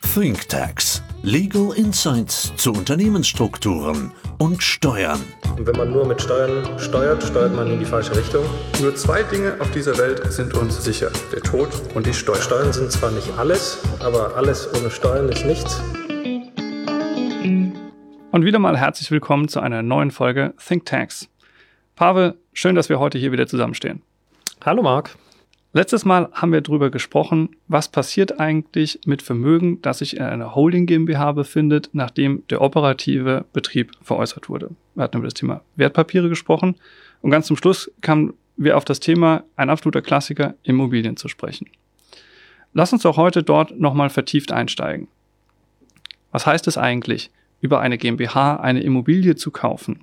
ThinkTax. Legal Insights zu Unternehmensstrukturen und Steuern. Und wenn man nur mit Steuern steuert, steuert man in die falsche Richtung. Nur zwei Dinge auf dieser Welt sind uns sicher: der Tod und die Steuern. Steuern sind zwar nicht alles, aber alles ohne Steuern ist nichts. Und wieder mal herzlich willkommen zu einer neuen Folge ThinkTax. Pavel, schön, dass wir heute hier wieder zusammenstehen. Hallo Marc. Letztes Mal haben wir darüber gesprochen, was passiert eigentlich mit Vermögen, das sich in einer Holding GmbH befindet, nachdem der operative Betrieb veräußert wurde. Wir hatten über das Thema Wertpapiere gesprochen und ganz zum Schluss kamen wir auf das Thema, ein absoluter Klassiker, Immobilien zu sprechen. Lass uns doch heute dort nochmal vertieft einsteigen. Was heißt es eigentlich, über eine GmbH eine Immobilie zu kaufen?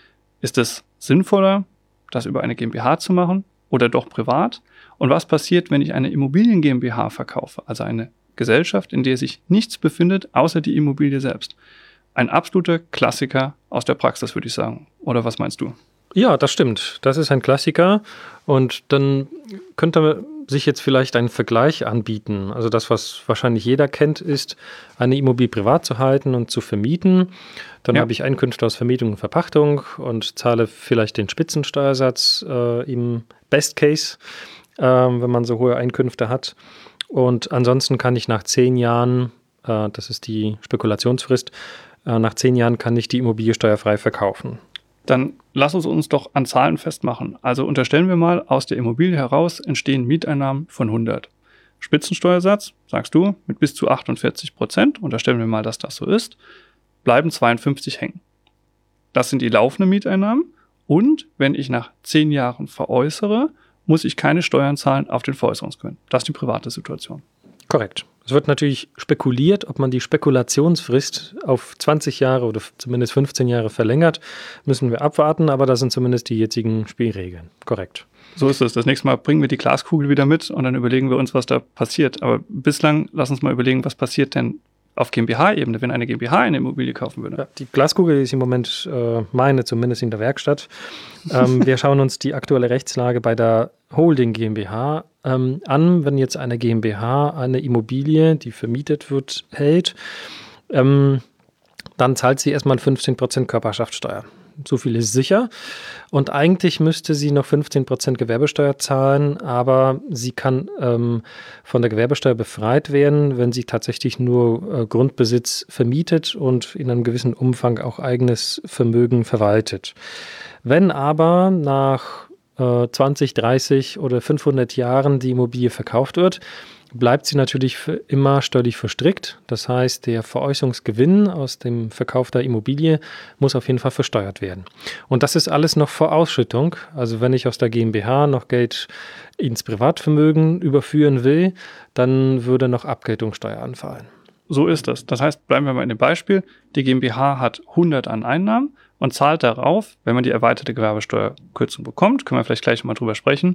Ist es sinnvoller, das über eine GmbH zu machen oder doch privat? Und was passiert, wenn ich eine Immobilien GmbH verkaufe, also eine Gesellschaft, in der sich nichts befindet, außer die Immobilie selbst? Ein absoluter Klassiker aus der Praxis, würde ich sagen. Oder was meinst du? Ja, das stimmt. Das ist ein Klassiker. Und dann könnte sich jetzt vielleicht ein Vergleich anbieten. Also das, was wahrscheinlich jeder kennt, ist, eine Immobilie privat zu halten und zu vermieten. Dann habe ich Einkünfte aus Vermietung und Verpachtung und zahle vielleicht den Spitzensteuersatz im Best Case, wenn man so hohe Einkünfte hat. Und ansonsten kann ich nach 10 Jahren, das ist die Spekulationsfrist, nach 10 Jahren kann ich die Immobilie steuerfrei verkaufen. Dann lass uns doch an Zahlen festmachen. Also unterstellen wir mal, aus der Immobilie heraus entstehen Mieteinnahmen von 100. Spitzensteuersatz, sagst du, mit bis zu 48%, unterstellen wir mal, dass das so ist, bleiben 52 hängen. Das sind die laufenden Mieteinnahmen. Und wenn ich nach 10 Jahren veräußere, muss ich keine Steuern zahlen auf den Veräußerungsgewinn. Das ist die private Situation. Korrekt. Es wird natürlich spekuliert, ob man die Spekulationsfrist auf 20 Jahre oder zumindest 15 Jahre verlängert. Müssen wir abwarten, aber das sind zumindest die jetzigen Spielregeln. Korrekt. So ist es. Das nächste Mal bringen wir die Glaskugel wieder mit und dann überlegen wir uns, was da passiert. Aber bislang lass uns mal überlegen, was passiert denn auf GmbH-Ebene, wenn eine GmbH eine Immobilie kaufen würde. Ja, die Glaskugel ist im Moment meine, zumindest in der Werkstatt. Wir schauen uns die aktuelle Rechtslage bei der Holding GmbH an. Wenn jetzt eine GmbH eine Immobilie, die vermietet wird, hält, dann zahlt sie erstmal 15% Körperschaftssteuer. So viel ist sicher. Und eigentlich müsste sie noch 15% Gewerbesteuer zahlen, aber sie kann von der Gewerbesteuer befreit werden, wenn sie tatsächlich nur Grundbesitz vermietet und in einem gewissen Umfang auch eigenes Vermögen verwaltet. Wenn aber nach 20, 30 oder 500 Jahren die Immobilie verkauft wird, bleibt sie natürlich für immer steuerlich verstrickt. Das heißt, der Veräußerungsgewinn aus dem Verkauf der Immobilie muss auf jeden Fall versteuert werden. Und das ist alles noch vor Ausschüttung. Also wenn ich aus der GmbH noch Geld ins Privatvermögen überführen will, dann würde noch Abgeltungssteuer anfallen. So ist das. Das heißt, bleiben wir mal in dem Beispiel, die GmbH hat 100 an Einnahmen und zahlt darauf, wenn man die erweiterte Gewerbesteuerkürzung bekommt, können wir vielleicht gleich mal drüber sprechen,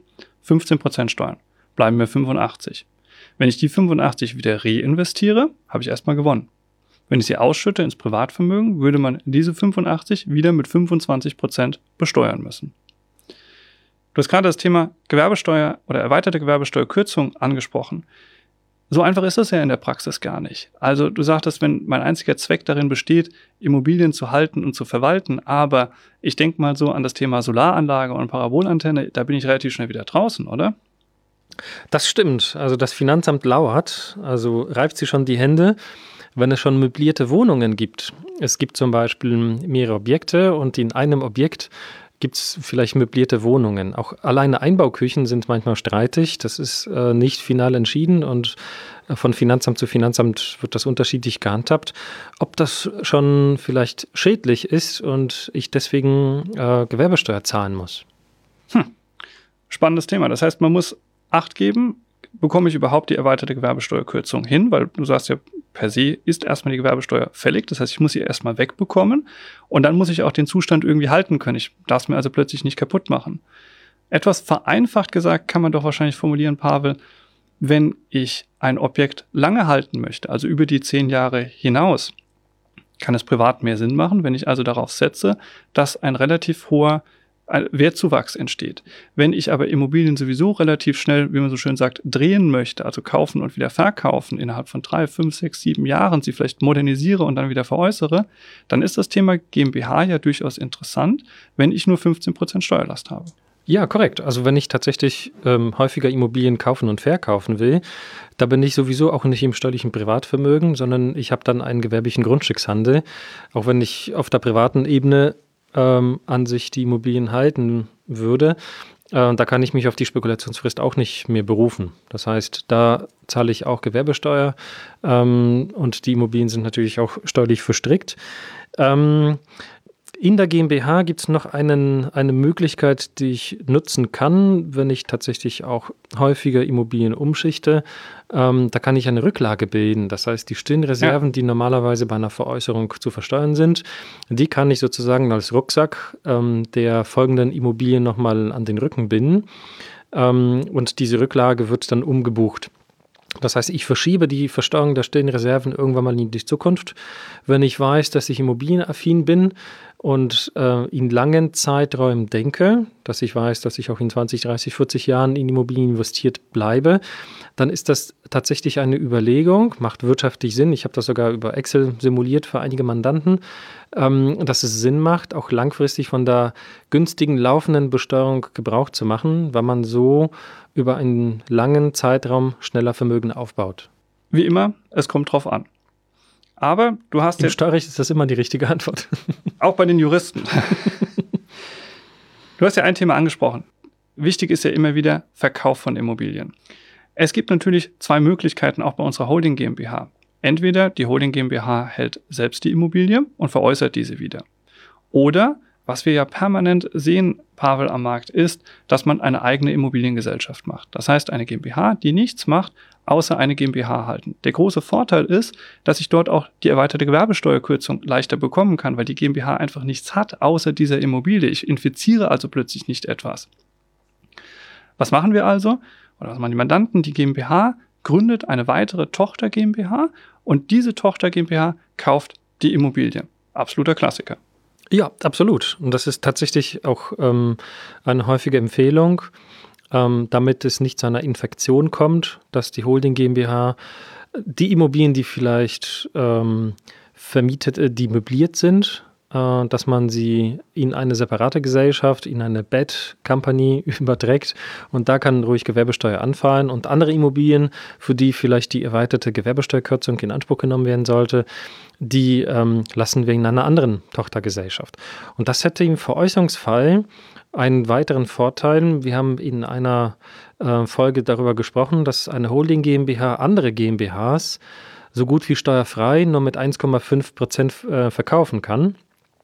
15% Steuern. Bleiben wir 85. Wenn ich die 85 wieder reinvestiere, habe ich erstmal gewonnen. Wenn ich sie ausschütte ins Privatvermögen, würde man diese 85 wieder mit 25% besteuern müssen. Du hast gerade das Thema Gewerbesteuer oder erweiterte Gewerbesteuerkürzung angesprochen. So einfach ist das ja in der Praxis gar nicht. Also du sagtest, wenn mein einziger Zweck darin besteht, Immobilien zu halten und zu verwalten, aber ich denke mal so an das Thema Solaranlage und Parabolantenne, da bin ich relativ schnell wieder draußen, oder? Das stimmt. Also das Finanzamt lauert, also reibt sie schon die Hände, wenn es schon möblierte Wohnungen gibt. Es gibt zum Beispiel mehrere Objekte und in einem Objekt gibt es vielleicht möblierte Wohnungen. Auch alleine Einbauküchen sind manchmal streitig. Das ist nicht final entschieden und von Finanzamt zu Finanzamt wird das unterschiedlich gehandhabt. Ob das schon vielleicht schädlich ist und ich deswegen Gewerbesteuer zahlen muss. Spannendes Thema. Das heißt, man muss Acht geben, bekomme ich überhaupt die erweiterte Gewerbesteuerkürzung hin, weil du sagst ja, per se ist erstmal die Gewerbesteuer fällig, das heißt, ich muss sie erstmal wegbekommen und dann muss ich auch den Zustand irgendwie halten können. Ich darf es mir also plötzlich nicht kaputt machen. Etwas vereinfacht gesagt kann man doch wahrscheinlich formulieren, Pavel, wenn ich ein Objekt lange halten möchte, also über die 10 Jahre hinaus, kann es privat mehr Sinn machen, wenn ich also darauf setze, dass ein relativ hoher Wertzuwachs entsteht. Wenn ich aber Immobilien sowieso relativ schnell, wie man so schön sagt, drehen möchte, also kaufen und wieder verkaufen, innerhalb von 3, 5, 6, 7 Jahren, sie vielleicht modernisiere und dann wieder veräußere, dann ist das Thema GmbH ja durchaus interessant, wenn ich nur 15% Steuerlast habe. Ja, korrekt. Also wenn ich tatsächlich häufiger Immobilien kaufen und verkaufen will, da bin ich sowieso auch nicht im steuerlichen Privatvermögen, sondern ich habe dann einen gewerblichen Grundstückshandel. Auch wenn ich auf der privaten Ebene an sich die Immobilien halten würde, da kann ich mich auf die Spekulationsfrist auch nicht mehr berufen. Das heißt, da zahle ich auch Gewerbesteuer und die Immobilien sind natürlich auch steuerlich verstrickt. In der GmbH gibt es noch eine Möglichkeit, die ich nutzen kann, wenn ich tatsächlich auch häufiger Immobilien umschichte. Da kann ich eine Rücklage bilden. Das heißt, die stillen Reserven, die normalerweise bei einer Veräußerung zu versteuern sind, die kann ich sozusagen als Rucksack der folgenden Immobilien nochmal an den Rücken binden. Und diese Rücklage wird dann umgebucht. Das heißt, ich verschiebe die Versteuerung der stillen Reserven irgendwann mal in die Zukunft. Wenn ich weiß, dass ich immobilienaffin bin und in langen Zeiträumen denke, dass ich weiß, dass ich auch in 20, 30, 40 Jahren in Immobilien investiert bleibe, dann ist das tatsächlich eine Überlegung, macht wirtschaftlich Sinn. Ich habe das sogar über Excel simuliert für einige Mandanten, dass es Sinn macht, auch langfristig von der günstigen laufenden Besteuerung Gebrauch zu machen, weil man so über einen langen Zeitraum schneller Vermögen aufbaut. Wie immer, es kommt drauf an. Aber du hast Im Steuerrecht ist das immer die richtige Antwort. Auch bei den Juristen. Du hast ja ein Thema angesprochen. Wichtig ist ja immer wieder Verkauf von Immobilien. Es gibt natürlich 2 Möglichkeiten auch bei unserer Holding GmbH. Entweder die Holding GmbH hält selbst die Immobilie und veräußert diese wieder. Oder, was wir ja permanent sehen, Pavel, am Markt ist, dass man eine eigene Immobiliengesellschaft macht. Das heißt, eine GmbH, die nichts macht, außer eine GmbH halten. Der große Vorteil ist, dass ich dort auch die erweiterte Gewerbesteuerkürzung leichter bekommen kann, weil die GmbH einfach nichts hat, außer dieser Immobilie. Ich infiziere also plötzlich nicht etwas. Was machen wir also? Oder was machen die Mandanten? Die GmbH gründet eine weitere Tochter GmbH und diese Tochter GmbH kauft die Immobilie. Absoluter Klassiker. Ja, absolut. Und das ist tatsächlich auch eine häufige Empfehlung, damit es nicht zu einer Infektion kommt, dass die Holding GmbH die Immobilien, die vielleicht vermietet, die möbliert sind, dass man sie in eine separate Gesellschaft, in eine Bad Company überträgt und da kann ruhig Gewerbesteuer anfallen und andere Immobilien, für die vielleicht die erweiterte Gewerbesteuerkürzung in Anspruch genommen werden sollte, die lassen wir in einer anderen Tochtergesellschaft. Und das hätte im Veräußerungsfall einen weiteren Vorteil. Wir haben in einer Folge darüber gesprochen, dass eine Holding GmbH andere GmbHs so gut wie steuerfrei nur mit 1,5% verkaufen kann.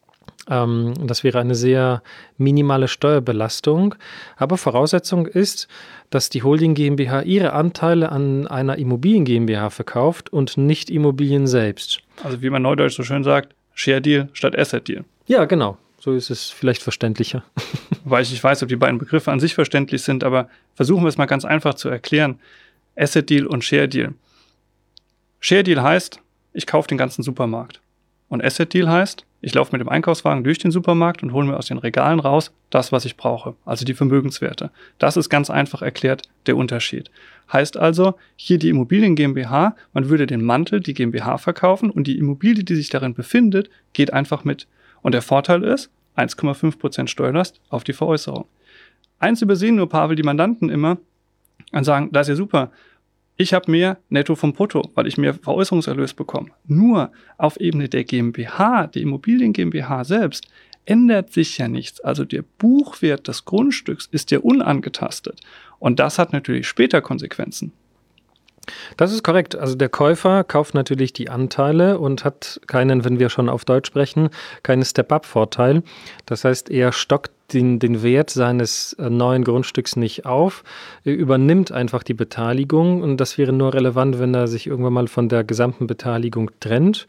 Das wäre eine sehr minimale Steuerbelastung. Aber Voraussetzung ist, dass die Holding GmbH ihre Anteile an einer Immobilien GmbH verkauft und nicht Immobilien selbst. Also wie man neudeutsch so schön sagt, Share Deal statt Asset Deal. Ja, genau. So ist es vielleicht verständlicher. Wobei ich nicht weiß, ob die beiden Begriffe an sich verständlich sind, aber versuchen wir es mal ganz einfach zu erklären. Asset Deal und Share Deal. Share Deal heißt, ich kaufe den ganzen Supermarkt. Und Asset Deal heißt, ich laufe mit dem Einkaufswagen durch den Supermarkt und hole mir aus den Regalen raus das, was ich brauche, also die Vermögenswerte. Das ist ganz einfach erklärt der Unterschied. Heißt also, hier die Immobilien GmbH, man würde den Mantel, die GmbH verkaufen und die Immobilie, die sich darin befindet, geht einfach mit. Und der Vorteil ist 1,5% Steuerlast auf die Veräußerung. Eins übersehen nur, Pavel, die Mandanten immer und sagen, das ist ja super, ich habe mehr Netto vom Brutto, weil ich mehr Veräußerungserlös bekomme. Nur auf Ebene der GmbH, der Immobilien GmbH selbst, ändert sich ja nichts. Also der Buchwert des Grundstücks ist ja unangetastet. Und das hat natürlich später Konsequenzen. Das ist korrekt. Also der Käufer kauft natürlich die Anteile und hat keinen, wenn wir schon auf Deutsch sprechen, keinen Step-up-Vorteil. Das heißt, er stockt den Wert seines neuen Grundstücks nicht auf, er übernimmt einfach die Beteiligung und das wäre nur relevant, wenn er sich irgendwann mal von der gesamten Beteiligung trennt.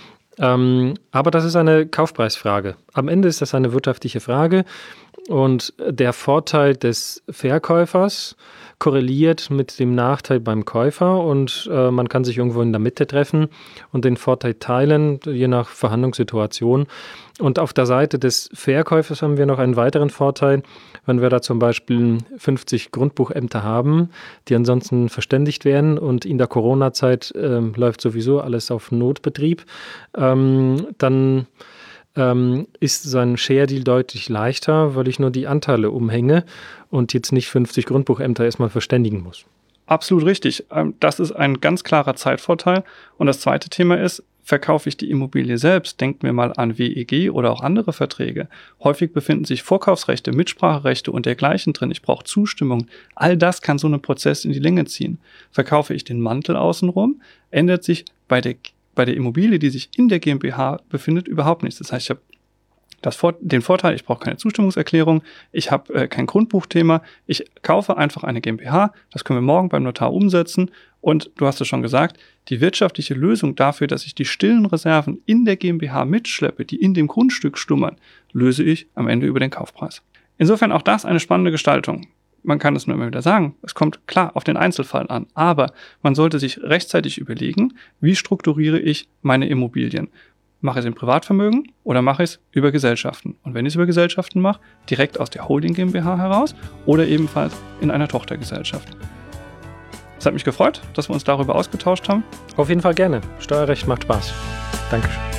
Aber das ist eine Kaufpreisfrage. Am Ende ist das eine wirtschaftliche Frage und der Vorteil des Verkäufers korreliert mit dem Nachteil beim Käufer und man kann sich irgendwo in der Mitte treffen und den Vorteil teilen, je nach Verhandlungssituation. Und auf der Seite des Verkäufers haben wir noch einen weiteren Vorteil, wenn wir da zum Beispiel 50 Grundbuchämter haben, die ansonsten verständigt werden und in der Corona-Zeit läuft sowieso alles auf Notbetrieb, dann ist so ein Share-Deal deutlich leichter, weil ich nur die Anteile umhänge und jetzt nicht 50 Grundbuchämter erstmal verständigen muss. Absolut richtig. Das ist ein ganz klarer Zeitvorteil. Und das zweite Thema ist, verkaufe ich die Immobilie selbst, denken wir mal an WEG oder auch andere Verträge. Häufig befinden sich Vorkaufsrechte, Mitspracherechte und dergleichen drin. Ich brauche Zustimmung. All das kann so einen Prozess in die Länge ziehen. Verkaufe ich den Mantel außenrum, ändert sich bei der Immobilie, die sich in der GmbH befindet, überhaupt nichts. Das heißt, ich habe den Vorteil, ich brauche keine Zustimmungserklärung, ich habe kein Grundbuchthema, ich kaufe einfach eine GmbH, das können wir morgen beim Notar umsetzen und du hast es schon gesagt, die wirtschaftliche Lösung dafür, dass ich die stillen Reserven in der GmbH mitschleppe, die in dem Grundstück schlummern, löse ich am Ende über den Kaufpreis. Insofern auch das eine spannende Gestaltung. Man kann es nur immer wieder sagen, es kommt klar auf den Einzelfall an, aber man sollte sich rechtzeitig überlegen, wie strukturiere ich meine Immobilien. Mache ich es im Privatvermögen oder mache ich es über Gesellschaften? Und wenn ich es über Gesellschaften mache, direkt aus der Holding GmbH heraus oder ebenfalls in einer Tochtergesellschaft. Es hat mich gefreut, dass wir uns darüber ausgetauscht haben. Auf jeden Fall gerne. Steuerrecht macht Spaß. Dankeschön.